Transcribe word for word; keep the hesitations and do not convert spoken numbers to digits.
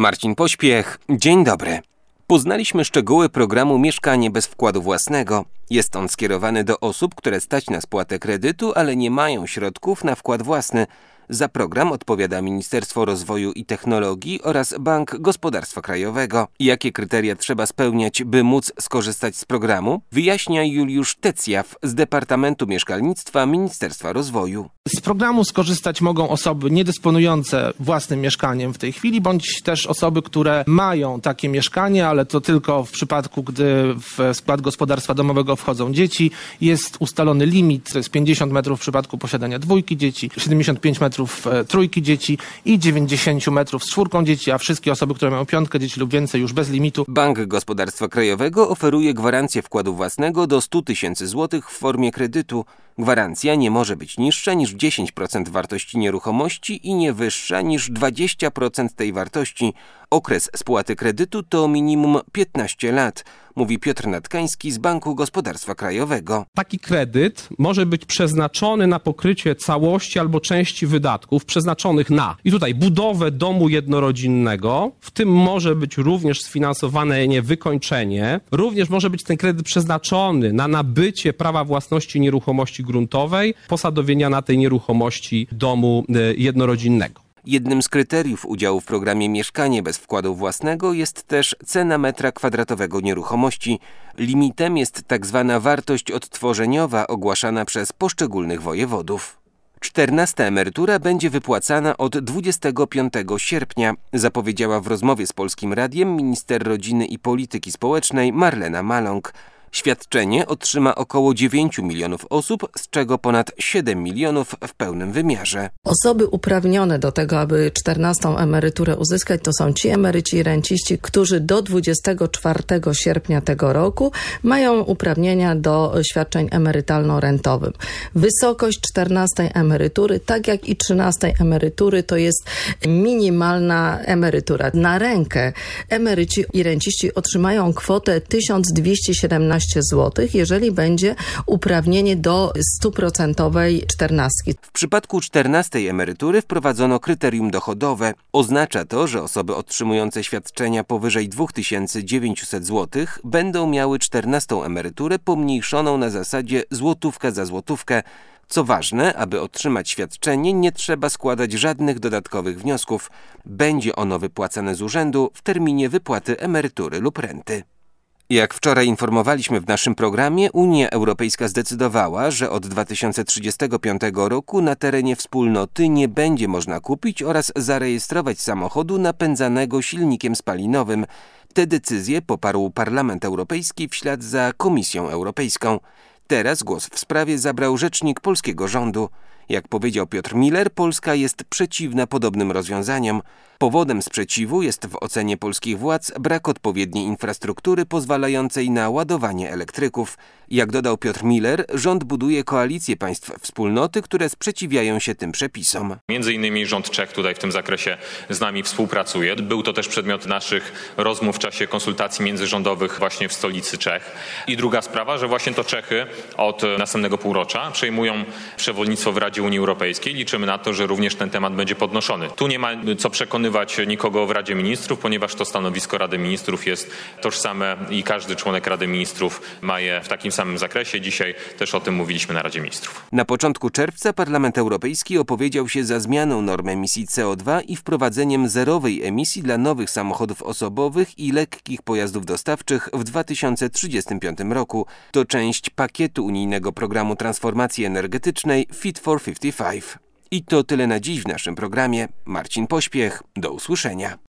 Marcin Pośpiech, dzień dobry. Poznaliśmy szczegóły programu Mieszkanie bez wkładu własnego. Jest on skierowany do osób, które stać na spłatę kredytu, ale nie mają środków na wkład własny. Za program odpowiada Ministerstwo Rozwoju i Technologii oraz Bank Gospodarstwa Krajowego. Jakie kryteria trzeba spełniać, by móc skorzystać z programu? Wyjaśnia Juliusz Tecjaw z Departamentu Mieszkalnictwa Ministerstwa Rozwoju. Z programu skorzystać mogą osoby niedysponujące własnym mieszkaniem w tej chwili, bądź też osoby, które mają takie mieszkanie, ale to tylko w przypadku, gdy w skład gospodarstwa domowego wchodzą dzieci. Jest ustalony limit, to jest pięćdziesiąt metrów w przypadku posiadania dwójki dzieci, siedemdziesiąt pięć metrów trójki dzieci i dziewięćdziesiąt metrów z czwórką dzieci, a wszystkie osoby, które mają piątkę dzieci lub więcej, już bez limitu. Bank Gospodarstwa Krajowego oferuje gwarancję wkładu własnego do stu tysięcy złotych w formie kredytu. Gwarancja nie może być niższa niż dziesięć procent wartości nieruchomości i nie wyższa niż dwadzieścia procent tej wartości. Okres spłaty kredytu to minimum piętnaście lat, mówi Piotr Natkański z Banku Gospodarstwa Krajowego. Taki kredyt może być przeznaczony na pokrycie całości albo części wydatków przeznaczonych na, i tutaj budowę domu jednorodzinnego, w tym może być również sfinansowane nie wykończenie, również może być ten kredyt przeznaczony na nabycie prawa własności nieruchomości gruntowej, posadowienia na tej nieruchomości domu jednorodzinnego. Jednym z kryteriów udziału w programie Mieszkanie bez wkładu własnego jest też cena metra kwadratowego nieruchomości. Limitem jest tak zwana wartość odtworzeniowa ogłaszana przez poszczególnych wojewodów. Czternasta emerytura będzie wypłacana od dwudziestego piątego sierpnia, zapowiedziała w rozmowie z Polskim Radiem minister rodziny i polityki społecznej Marlena Maląg. Świadczenie otrzyma około dziewięć milionów osób, z czego ponad siedem milionów w pełnym wymiarze. Osoby uprawnione do tego, aby czternastą emeryturę uzyskać, to są ci emeryci i renciści, którzy do dwudziestego czwartego sierpnia tego roku mają uprawnienia do świadczeń emerytalno-rentowych. Wysokość czternastej emerytury, tak jak i trzynastej emerytury, to jest minimalna emerytura. Na rękę emeryci i renciści otrzymają kwotę tysiąc dwieście siedemnaście złotych, jeżeli będzie uprawnienie do stuprocentowej czternastki. W przypadku czternastej emerytury wprowadzono kryterium dochodowe. Oznacza to, że osoby otrzymujące świadczenia powyżej dwa tysiące dziewięćset złotych będą miały czternastą emeryturę pomniejszoną na zasadzie złotówka za złotówkę. Co ważne, aby otrzymać świadczenie, nie trzeba składać żadnych dodatkowych wniosków. Będzie ono wypłacane z urzędu w terminie wypłaty emerytury lub renty. Jak wczoraj informowaliśmy w naszym programie, Unia Europejska zdecydowała, że od dwa tysiące trzydziestego piątego roku na terenie wspólnoty nie będzie można kupić oraz zarejestrować samochodu napędzanego silnikiem spalinowym. Tę decyzję poparł Parlament Europejski w ślad za Komisją Europejską. Teraz głos w sprawie zabrał rzecznik polskiego rządu. Jak powiedział Piotr Miller, Polska jest przeciwna podobnym rozwiązaniom. Powodem sprzeciwu jest w ocenie polskich władz brak odpowiedniej infrastruktury pozwalającej na ładowanie elektryków. Jak dodał Piotr Miller, rząd buduje koalicję państw wspólnoty, które sprzeciwiają się tym przepisom. Między innymi rząd Czech tutaj w tym zakresie z nami współpracuje. Był to też przedmiot naszych rozmów w czasie konsultacji międzyrządowych właśnie w stolicy Czech. I druga sprawa, że właśnie to Czechy od następnego półrocza przejmują przewodnictwo w Radzie Unii Europejskiej. Liczymy na to, że również ten temat będzie podnoszony. Tu nie ma co przekonywać nikogo w Radzie Ministrów, ponieważ to stanowisko Rady Ministrów jest tożsame i każdy członek Rady Ministrów ma je w takim samym zakresie. Dzisiaj też o tym mówiliśmy na Radzie Ministrów. Na początku czerwca Parlament Europejski opowiedział się za zmianą norm emisji C O dwa i wprowadzeniem zerowej emisji dla nowych samochodów osobowych i lekkich pojazdów dostawczych w dwa tysiące trzydziestym piątym roku. To część pakietu unijnego programu transformacji energetycznej Fit for pięćdziesiąt pięć. I to tyle na dziś w naszym programie. Marcin Pośpiech. Do usłyszenia.